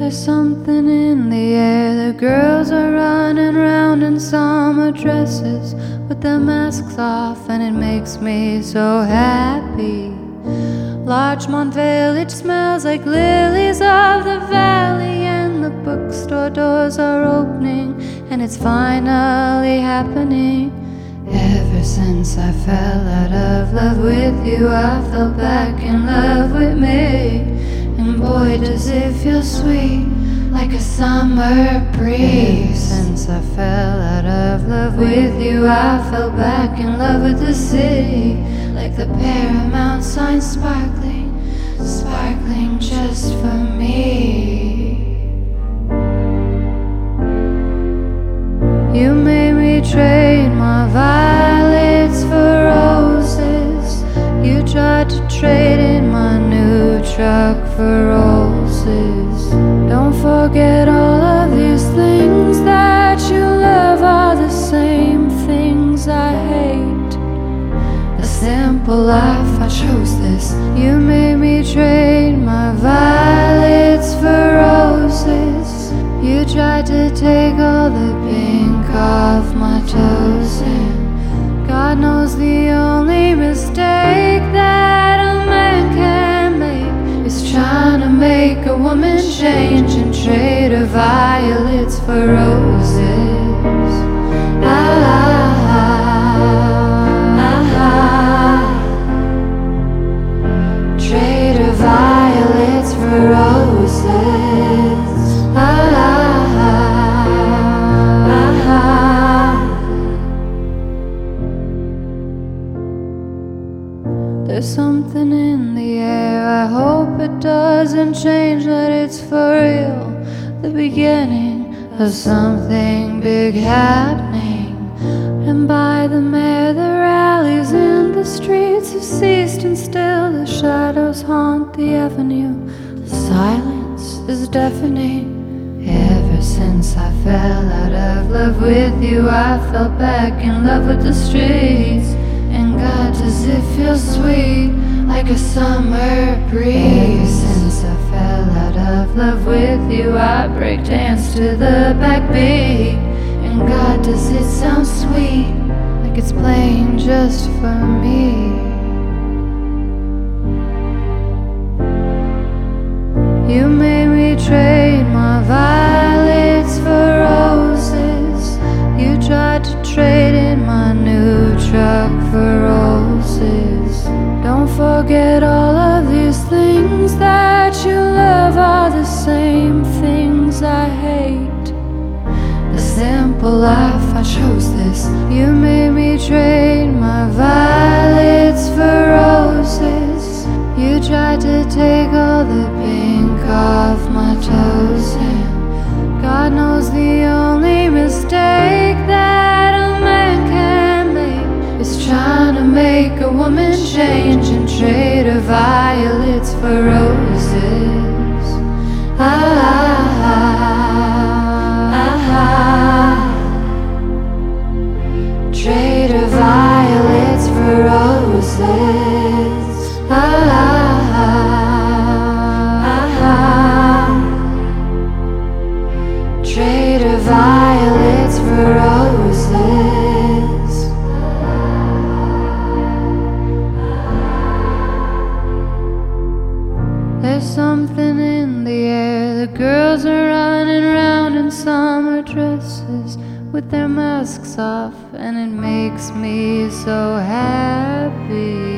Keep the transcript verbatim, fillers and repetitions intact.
There's something in the air. The girls are running round in summer dresses with their masks off, and it makes me so happy. Larchmont Village smells like lilies of the valley, and the bookstore doors are opening, and it's finally happening. Ever since I fell out of love with you, I fell back in love with me. And boy, does it feel sweet, like a summer breeze. Since I fell out of love with you, I fell back in love with the city, like the Paramount sign sparkling, sparkling just for me. You made me trade my violets for roses. You tried to trade in my new truck for roses. Don't forget all of these things that you love are the same things I hate. The simple life, I chose this. You made me trade my violets for roses. You tried to take all the pink off my toes, and God knows the only mistake that a man can make is trying to make a woman change and trade her violets for roses. Ah, ah, ah, trade her violets for roses. Ah, there's something in the air. I hope it doesn't change, that it's for real, the beginning of something big happening. And by the mayor, the rallies in the streets have ceased, and still the shadows haunt the avenue. The silence is deafening. Ever since I fell out of love with you, I fell back in love with the streets. And God, does it feel sweet, like a summer breeze. Since I fell out of love with you, I break dance to the backbeat. And God, does it sound sweet, like it's playing just for me. You made me trade my violets for roses. You tried to trade in my new truck for roses. Don't forget all of these things that you love are the same things I hate. The simple life, I chose this. You made me trade my violets for roses. You tried to take all the pink off my toes, and God knows the only mistake that a man can make is trying to make a woman change and trade her violets for roses. Ah, ah, ah, trade her violets for roses. Ah, ah, trade her violets for roses. There's something in the air. The girls are running around in summer dresses with their masks off, and it makes me so happy.